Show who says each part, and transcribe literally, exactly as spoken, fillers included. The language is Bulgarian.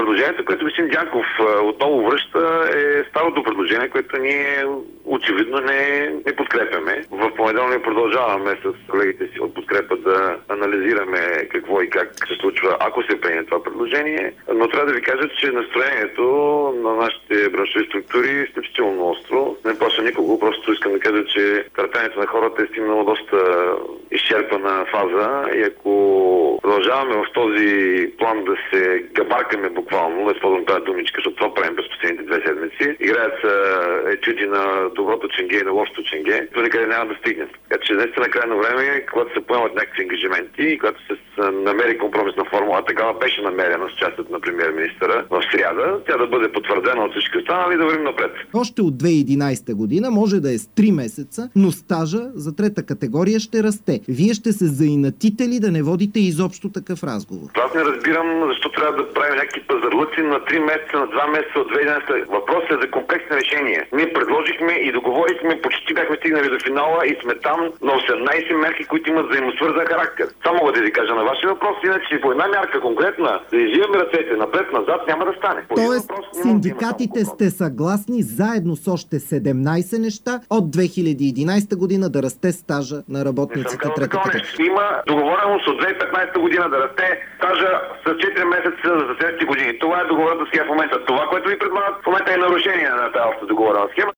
Speaker 1: предложението, което господин Дянков отново връща, е старото предложение, което ние очевидно не, не подкрепяме. В понеделник продължаваме с колегите си от подкрепа да анализираме какво и как се случва, ако се приеме това предложение. Но трябва да ви кажа, че настроението на нашите браншови структури е изключително остро. Не плаша никого, просто искам да кажа, че търпението на хората е стигнало доста изчерпана фаза и ако продължаваме в този план да се габаркаме буквално, да използвам тази думичка, защото това правим през последните две седмици, играят са етюди на доброто ченге и на лошото ченге, то никъде няма да стигнем. Така че наистина крайно време, когато се поемат някакви ангажименти и когато се намери компромисна формула, такава беше намерена с частът на премиер-министъра в сряда, тя да бъде потвърдена от всички останали и да вървим напред.
Speaker 2: Още от две хиляди и единадесета година може да е с три месеца, но стажа за трета категория ще расте. Вие ще се заинатите ли да не водите изобщо такъв разговор?
Speaker 1: Аз не разбирам защо трябва да правим някакви пазарлъци на три месеца, на два месеца от две хиляди и единадесета. Въпросът е за комплексни решения. Ние предложихме и договорихме, почти бяхме стигнали до финала и сме там на осемнадесет мерки, които имат взаимосвързан характер. Само мога да ви кажа на вашия въпрос, иначе по една мярка конкретна да извиваме ръцете напред-назад няма да стане. По
Speaker 2: Тоест, въпрос, синдикатите сте съгласни заедно с още седемнадесет неща от две хиляди и единадесета година да расте стажа на работниците трета категория.
Speaker 1: Има договореност от две хиляди и петнадесета година да расте стажа с четири месеца за следващите години. Това е договорът сега в момента. Това, което ви предлагат в момента е нарушение на тази договорена схема.